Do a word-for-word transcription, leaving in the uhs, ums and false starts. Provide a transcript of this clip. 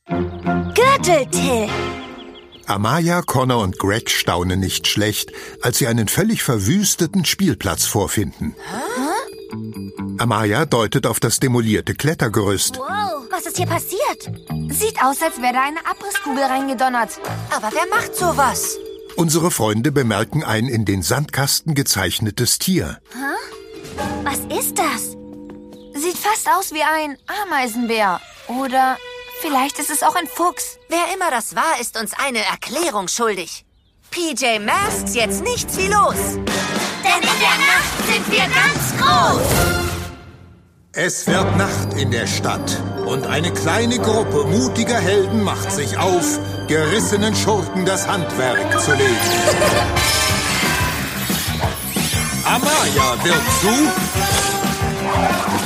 Gürteltill! Amaya, Connor und Greg staunen nicht schlecht, als sie einen völlig verwüsteten Spielplatz vorfinden. Hä? Amaya deutet auf das demolierte Klettergerüst. Wow, was ist hier passiert? Sieht aus, als wäre da eine Abrisskugel reingedonnert. Aber wer macht sowas? Unsere Freunde bemerken ein in den Sandkasten gezeichnetes Tier. Hä? Was ist das? Sieht fast aus wie ein Ameisenbär. Oder vielleicht ist es auch ein Fuchs. Wer immer das war, ist uns eine Erklärung schuldig. P J Masks jetzt nichts wie los. Denn in der Nacht sind wir ganz groß. Es wird Nacht in der Stadt und eine kleine Gruppe mutiger Helden macht sich auf, gerissenen Schurken das Handwerk zu legen. Amaya wird zu